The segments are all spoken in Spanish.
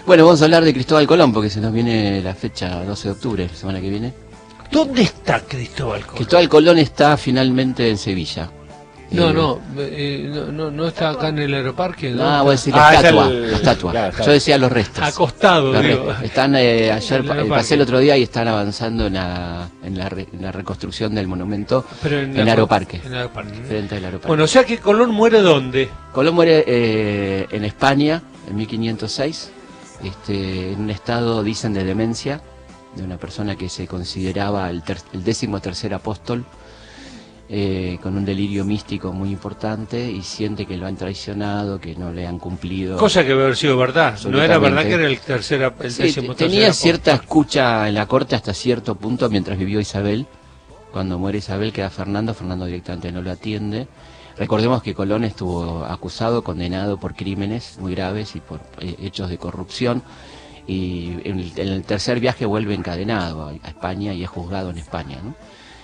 Bueno, vamos a hablar de Cristóbal Colón, porque se nos viene la fecha 12 de octubre, la semana que viene. ¿Dónde está Cristóbal Colón? Cristóbal Colón está finalmente en Sevilla. No está acá en el aeroparque. No, voy a decir la estatua. Claro, Yo decía los restos. Acostado, digo. Están, ayer pasé el otro día y están avanzando en la reconstrucción del monumento en Aeroparque. Frente al Aeroparque. Bueno, o sea que Colón muere ¿dónde? Colón muere en España, en 1506, en un estado, dicen, de demencia, de una persona que se consideraba el 13º apóstol, con un delirio místico muy importante, y siente que lo han traicionado, que no le han cumplido. Cosa que debe haber sido verdad. No era verdad que era el 13º. Tenía cierta escucha en la corte hasta cierto punto mientras vivió Isabel. Cuando muere Isabel queda Fernando directamente no lo atiende. Recordemos que Colón estuvo acusado, condenado por crímenes muy graves y por hechos de corrupción, y en el tercer viaje vuelve encadenado a España y es juzgado en España, ¿no?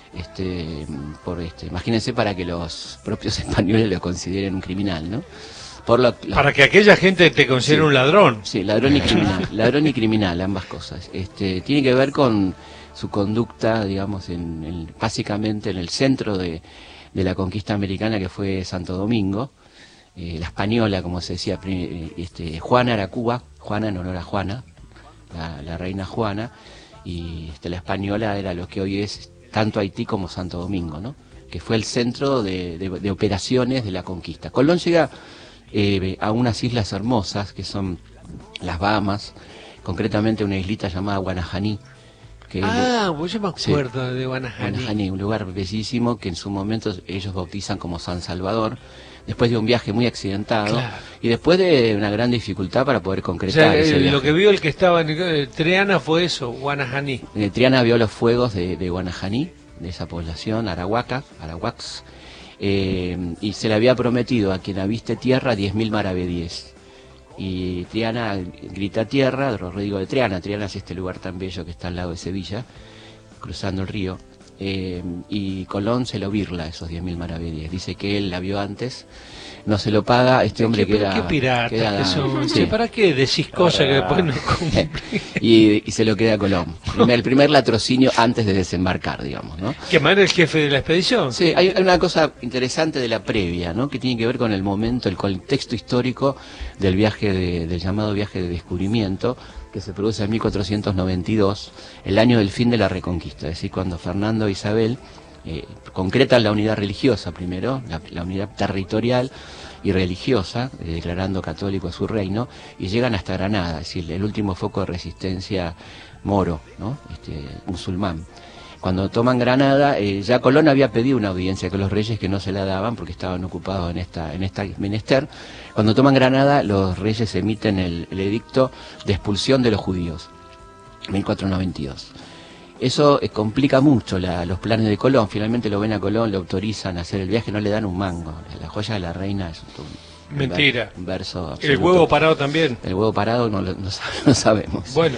Imagínense, para que los propios españoles lo consideren un criminal, ¿no? Para que aquella gente te considere un ladrón. Sí, ladrón y criminal, ambas cosas. Tiene que ver con su conducta, digamos, básicamente en el centro de la conquista americana, que fue Santo Domingo, la española, como se decía, Juana era Cuba, Juana en honor a Juana, la reina Juana, y la española era lo que hoy es tanto Haití como Santo Domingo, ¿no? Que fue el centro de operaciones de la conquista. Colón llega a unas islas hermosas, que son las Bahamas, concretamente una islita llamada Guanajaní. Pues yo me acuerdo de Guanajaní. Un lugar bellísimo que en su momento ellos bautizan como San Salvador, después de un viaje muy accidentado, claro, y después de una gran dificultad para poder concretar ese viaje. Lo que vio el que estaba en Triana fue eso, Guanajaní. Triana vio los fuegos de Guanajaní, de esa población, Arahuacs, y se le había prometido a quien aviste tierra 10.000 maravedíes. Y Triana grita tierra, Rodrigo de Triana es este lugar tan bello que está al lado de Sevilla, cruzando el río, y Colón se lo birla esos 10.000 maravedíes. Dice que él la vio antes, no se lo paga, hombre queda... ¿Qué piratas que son? Sí. ¿Para qué decís cosas que después no cumplen? y se lo queda a Colón. El primer latrocinio antes de desembarcar, digamos, ¿no? ¿Que era el jefe de la expedición? Sí, hay una cosa interesante de la previa, ¿no? Que tiene que ver con el momento, el contexto histórico del viaje del llamado viaje de descubrimiento, que se produce en 1492, el año del fin de la Reconquista, es decir, cuando Fernando e Isabel concretan la unidad religiosa primero, la unidad territorial y religiosa, declarando católico a su reino, y llegan hasta Granada, es decir, el último foco de resistencia moro, ¿no? Musulmán. Cuando toman Granada, ya Colón había pedido una audiencia con los reyes, que no se la daban porque estaban ocupados en esta menester. Cuando toman Granada, los reyes emiten el edicto de expulsión de los judíos, 1492. Eso complica mucho los planes de Colón. Finalmente lo ven a Colón, le autorizan a hacer el viaje, no le dan un mango. La joya de la reina es mentira. Un verso absoluto. ¿El huevo parado también? El huevo parado no sabemos. Bueno,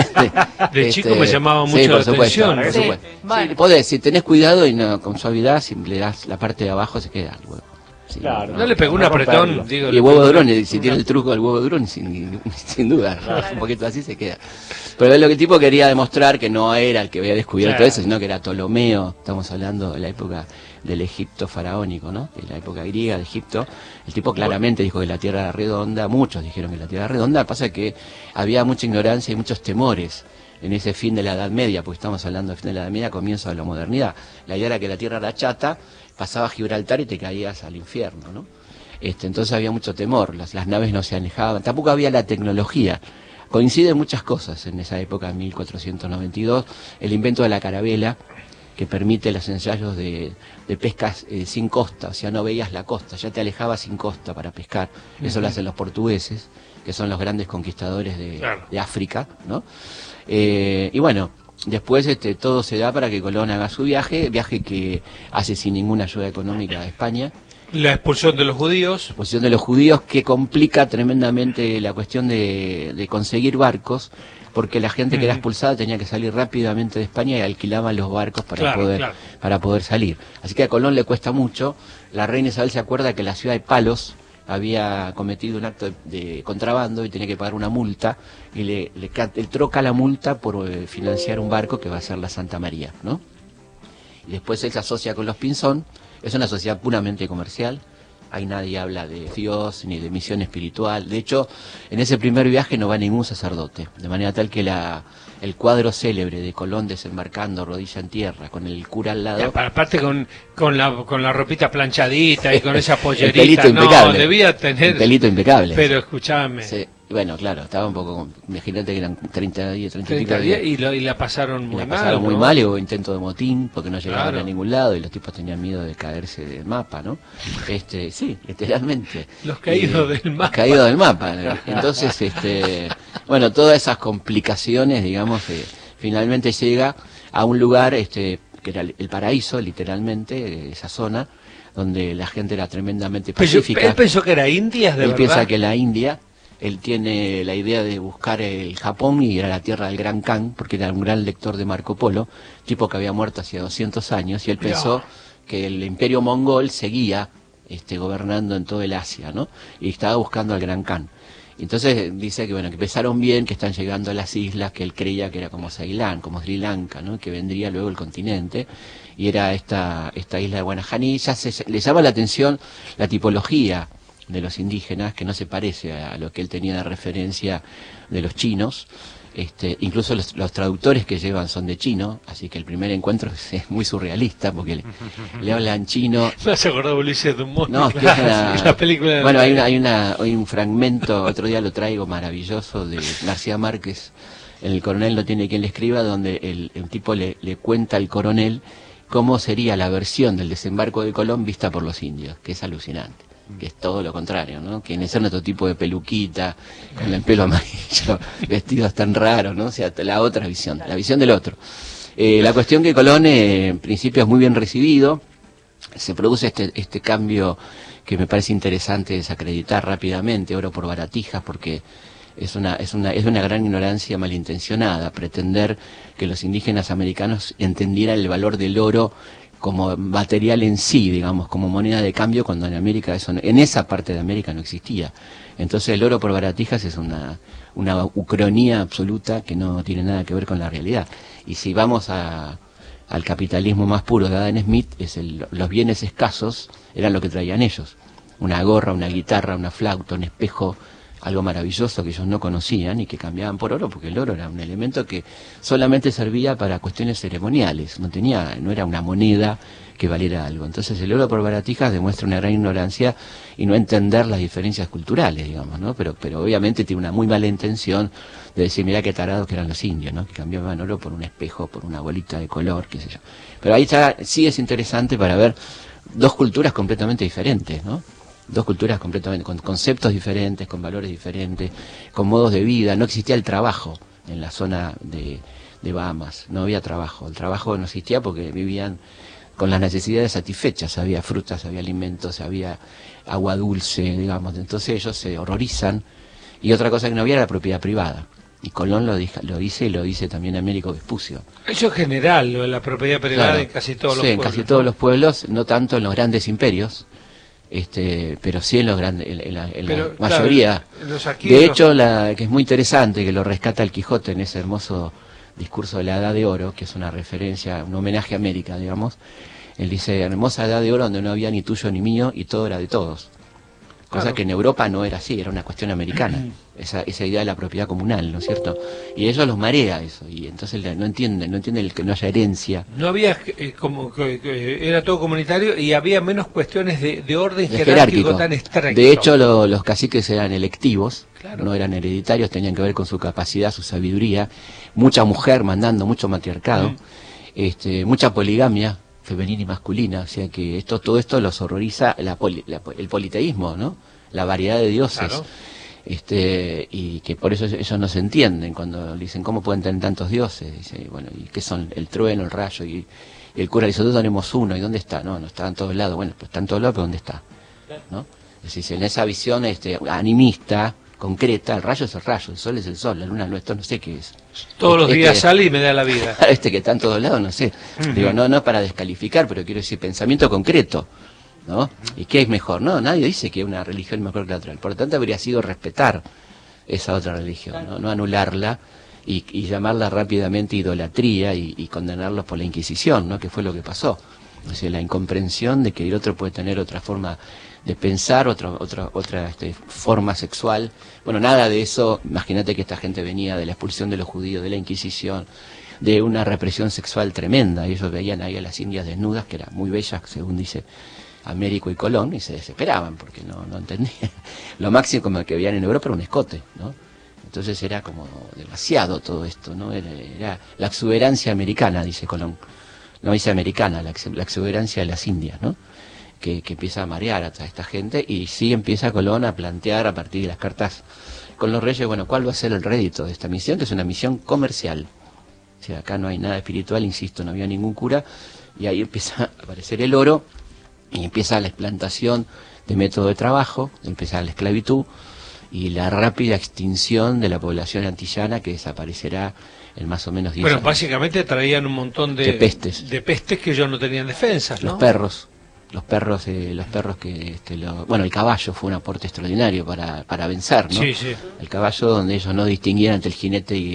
de chico me llamaba mucho la atención. Sí, podés, si tenés cuidado y con suavidad, si le das la parte de abajo, se queda el huevo. Sí, claro, no le pegó un apretón. Digo, y el huevo durón, si tiene el truco del huevo durón, sin duda, un poquito así se queda. Pero es lo que el tipo quería demostrar, que no era el que había descubierto eso, sino que era Ptolomeo. Estamos hablando de la época del Egipto faraónico, ¿no? De la época griega de Egipto. El tipo claramente dijo que la Tierra era redonda, muchos dijeron que la Tierra era redonda. Pasa que había mucha ignorancia y muchos temores en ese fin de la Edad Media, porque estamos hablando de fin de la Edad Media, comienzo de la modernidad. La idea era que la Tierra era chata, pasaba a Gibraltar y te caías al infierno, ¿no? Entonces había mucho temor, las naves no se alejaban, tampoco había la tecnología. Coinciden muchas cosas en esa época, en 1492, el invento de la carabela, que permite los ensayos de pescas sin costa, o sea, no veías la costa, ya te alejabas sin costa para pescar. Eso lo hacen los portugueses, que son los grandes conquistadores de África, ¿no? Y bueno, después todo se da para que Colón haga su viaje que hace sin ninguna ayuda económica de España. La expulsión de los judíos. La expulsión de los judíos, que complica tremendamente la cuestión de conseguir barcos, porque la gente que era expulsada tenía que salir rápidamente de España y alquilaban los barcos para poder salir. Así que a Colón le cuesta mucho. La reina Isabel se acuerda que la ciudad de Palos, había cometido un acto de contrabando y tenía que pagar una multa, y él troca la multa por financiar un barco que va a ser la Santa María, ¿no? Y después él se asocia con los Pinzón. Es una sociedad puramente comercial. Ahí nadie habla de Dios ni de misión espiritual. De hecho, en ese primer viaje no va ningún sacerdote, de manera tal que el cuadro célebre de Colón desembarcando rodilla en tierra con el cura al lado. Aparte con la ropita planchadita y con esa pollerita, el pelito impecable, debía tener el pelito impecable. Pero escuchame. Sí. Bueno, claro, estaba un poco, imagínate que eran 30 días, 30 y pico días. días. Y la pasaron muy mal. La pasaron muy mal, y hubo intento de motín porque no llegaban claro. a ningún lado y los tipos tenían miedo de caerse del mapa, ¿no? Sí, literalmente. Los caídos del mapa. Los caídos del mapa. Entonces, bueno, todas esas complicaciones, digamos, finalmente llega a un lugar, que era el paraíso, literalmente, esa zona, donde la gente era tremendamente pacífica. Él pensó que era India, Él piensa que la India. Él tiene la idea de buscar el Japón y era la tierra del Gran Khan, porque era un gran lector de Marco Polo, tipo que había muerto hace 200 años, y él pensó que el imperio mongol seguía gobernando en todo el Asia, ¿no? Y estaba buscando al Gran Khan. Entonces dice que bueno, que empezaron bien, que están llegando a las islas, que él creía que era como Ceilán, como Sri Lanka, ¿no? Que vendría luego el continente, y era esta isla de Guanahani. Ya le llama la atención la tipología de los indígenas, que no se parece a lo que él tenía de referencia de los chinos. Incluso los traductores que llevan son de chino, así que el primer encuentro es muy surrealista porque le hablan chino. No se acordó Ulises Dumont. No, es que es la película de bueno, hay un fragmento, otro día lo traigo, maravilloso, de García Márquez, El coronel no tiene quien le escriba, donde el tipo le cuenta al coronel cómo sería la versión del desembarco de Colón vista por los indios, que es alucinante. Que es todo lo contrario, ¿no? Que en otro tipo de peluquita, con el pelo amarillo, vestidos tan raros, ¿no? O sea, la otra visión, la visión del otro. La cuestión que Colón, en principio, es muy bien recibido. Se produce este cambio que me parece interesante desacreditar rápidamente, oro por baratijas, porque es una gran ignorancia malintencionada pretender que los indígenas americanos entendieran el valor del oro como material en sí, digamos, como moneda de cambio, cuando en América en esa parte de América no existía. Entonces el oro por baratijas es una ucronía absoluta que no tiene nada que ver con la realidad. Y si vamos al capitalismo más puro de Adam Smith, los bienes escasos eran lo que traían ellos. Una gorra, una guitarra, una flauta, un espejo, algo maravilloso que ellos no conocían y que cambiaban por oro, porque el oro era un elemento que solamente servía para cuestiones ceremoniales, no era una moneda que valiera algo. Entonces el oro por baratijas demuestra una gran ignorancia y no entender las diferencias culturales, digamos, ¿no? Pero obviamente tiene una muy mala intención de decir, mirá qué tarados que eran los indios, ¿no? Que cambiaban oro por un espejo, por una bolita de color, qué sé yo. Pero ahí sí es interesante para ver dos culturas completamente diferentes, ¿no? Dos culturas completamente, con conceptos diferentes, con valores diferentes, con modos de vida. No existía el trabajo en la zona de Bahamas, no había trabajo. El trabajo no existía porque vivían con las necesidades satisfechas, había frutas, había alimentos, había agua dulce, digamos. Entonces ellos se horrorizan. Y otra cosa que no había era la propiedad privada. Y Colón lo dice y lo dice también Américo Vespucio. Eso es general, lo de la propiedad privada, claro, en casi todos los pueblos. Sí, en casi todos los pueblos, no tanto en los grandes imperios. Pero sí en los grandes, en la mayoría. Claro, de hecho, que es muy interesante, que lo rescata el Quijote en ese hermoso discurso de la Edad de Oro, que es una referencia, un homenaje a América, digamos. Él dice, hermosa Edad de Oro donde no había ni tuyo ni mío y todo era de todos. Cosa claro, que en Europa no era así, era una cuestión americana, esa idea de la propiedad comunal, ¿no es cierto? Y ellos los marea eso, y entonces no entienden el que no haya herencia. No había, era todo comunitario y había menos cuestiones de orden jerárquico tan estricto. De hecho, los caciques eran electivos, claro, no eran hereditarios, tenían que ver con su capacidad, su sabiduría, mucha mujer mandando, mucho matriarcado, mucha poligamia femenina y masculina, o sea que todo esto los horroriza el politeísmo, ¿no? La variedad de dioses, claro, y que por eso ellos no se entienden cuando dicen cómo pueden tener tantos dioses, dice, bueno, y qué son el trueno, el rayo, y el cura dice, nosotros tenemos uno, ¿y dónde está? No está en todos lados. Bueno, pues está en todos lados, pero ¿dónde está? ¿No? Es decir, en esa visión animista, concreta, el rayo es el rayo, el sol es el sol, la luna no sé qué es. Todos los días sale y me da la vida. Que está en todos lados, no sé. Digo, no para descalificar, pero quiero decir, pensamiento concreto. ¿no? ¿Y qué es mejor? No, nadie dice que una religión es mejor que la otra. Por lo tanto, habría sido respetar esa otra religión, no anularla y llamarla rápidamente idolatría y condenarlos por la Inquisición, ¿no? Que fue lo que pasó. O sea, la incomprensión de que el otro puede tener otra forma de pensar, otra forma sexual. Bueno, nada de eso. Imagínate que esta gente venía de la expulsión de los judíos, de la Inquisición, de una represión sexual tremenda. Ellos veían ahí a las indias desnudas, que eran muy bellas, según dice Américo y Colón, y se desesperaban porque no entendían. Lo máximo como que veían en Europa era un escote, ¿no? Entonces era como demasiado todo esto, ¿no? Era la exuberancia americana, dice Colón. No dice americana, la exuberancia de las Indias, ¿no? Que empieza a marear a toda esta gente, y sí empieza Colón a plantear a partir de las cartas con los reyes, bueno, ¿cuál va a ser el rédito de esta misión? Que es una misión comercial. O sea, acá no hay nada espiritual, insisto, no había ningún cura, y ahí empieza a aparecer el oro, y empieza la explantación de método de trabajo, empieza la esclavitud, y la rápida extinción de la población antillana, que desaparecerá en más o menos 10 años. Bueno, básicamente traían un montón de pestes que ellos no tenían defensas, ¿no? Los perros que bueno, el caballo fue un aporte extraordinario para vencer, ¿no? Sí, sí. El caballo, donde ellos no distinguían entre el jinete y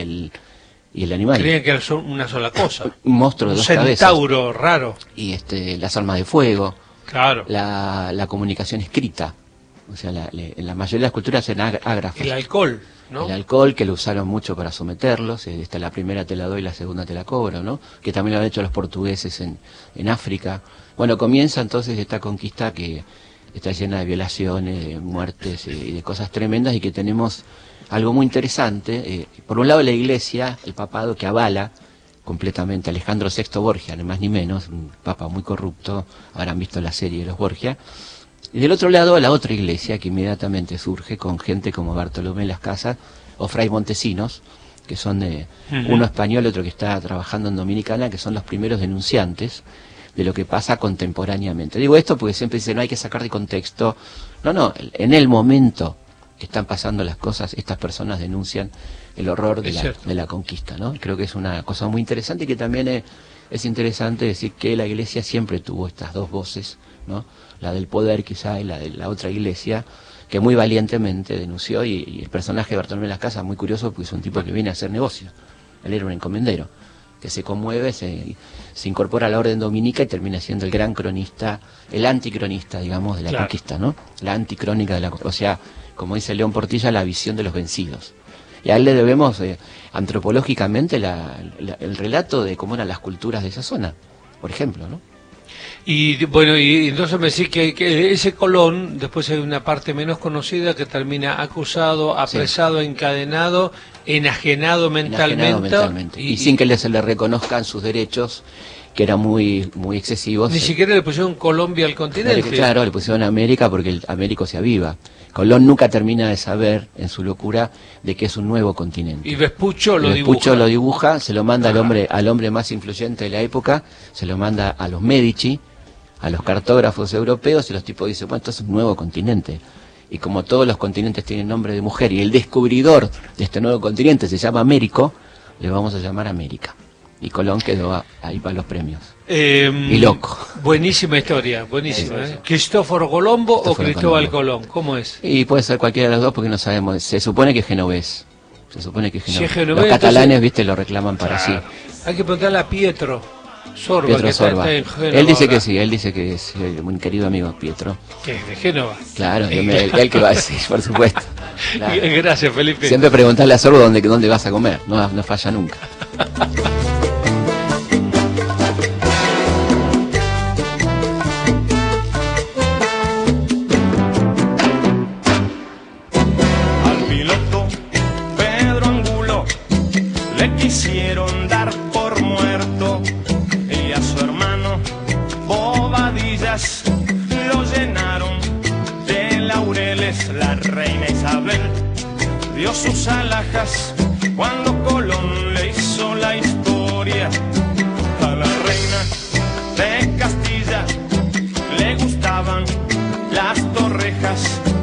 el animal. Creían que era una sola cosa. Un monstruo de dos cabezas. Un centauro raro. Y las armas de fuego. Claro. La comunicación escrita. O sea, en la mayoría de las culturas eran ágrafos. El alcohol, ¿no? El alcohol, que lo usaron mucho para someterlos. La primera te la doy, la segunda te la cobro, ¿no? Que también lo han hecho los portugueses en África. Bueno, comienza entonces esta conquista que está llena de violaciones, de muertes y de cosas tremendas, y que tenemos algo muy interesante. Por un lado, la Iglesia, el papado, que avala completamente a Alejandro VI Borgia, ni más ni menos, un papa muy corrupto. Habrán visto la serie de los Borgia. Y del otro lado, la otra Iglesia, que inmediatamente surge con gente como Bartolomé Las Casas o Fray Montesinos, que son uno español, otro que está trabajando en Dominicana, que son los primeros denunciantes de lo que pasa contemporáneamente. Digo esto porque siempre dicen, no hay que sacar de contexto. No, en el momento que están pasando las cosas, estas personas denuncian el horror de la conquista, ¿no? Creo que es una cosa muy interesante, y que también es interesante decir que la Iglesia siempre tuvo estas dos voces, ¿no? La del poder quizá y la de la otra Iglesia, que muy valientemente denunció, y el personaje de Bartolomé Las Casas, muy curioso, porque es un tipo que viene a hacer negocios. Él era un encomendero, que se conmueve, se incorpora a la orden dominica y termina siendo el gran cronista, el anticronista, digamos, de la conquista, ¿no? La anticrónica de la conquista. O sea, como dice León Portilla, la visión de los vencidos. Y a él le debemos antropológicamente el relato de cómo eran las culturas de esa zona, por ejemplo, ¿no? Y bueno, y entonces me decís que ese Colón, después hay una parte menos conocida que termina acusado, apresado, encadenado, enajenado mentalmente. Y sin que se le reconozcan sus derechos, que eran muy excesivos. Ni siquiera le pusieron Colombia al continente. Claro, le pusieron América porque el Américo se aviva. Colón nunca termina de saber, en su locura, de que es un nuevo continente. Y Vespuccio lo dibuja, se lo manda al hombre más influyente de la época, se lo manda a los Medici, a los cartógrafos europeos, y los tipos dicen, bueno, esto es un nuevo continente. Y como todos los continentes tienen nombre de mujer, y el descubridor de este nuevo continente se llama Américo, le vamos a llamar América. Y Colón quedó ahí para los premios. Y loco. Buenísima historia, buenísima. ¿Cristóforo Colombo o Cristóbal Colón? ¿Cómo es? Y puede ser cualquiera de los dos, porque no sabemos. Se supone que es genovés. Si es genovés, los catalanes, viste, lo reclaman para sí. Hay que preguntarle a Pietro Sorba. Pietro Sorba. Él dice que sí, él dice que es un querido amigo Pietro. Que es de Génova. Claro, él que va a decir, por supuesto. Claro. Gracias, Felipe. Siempre preguntarle a Sorba dónde vas a comer, no falla nunca. Quisieron dar por muerto, y a su hermano Bobadillas lo llenaron de laureles. La reina Isabel dio sus alhajas cuando Colón le hizo la historia. A la reina de Castilla le gustaban las torrejas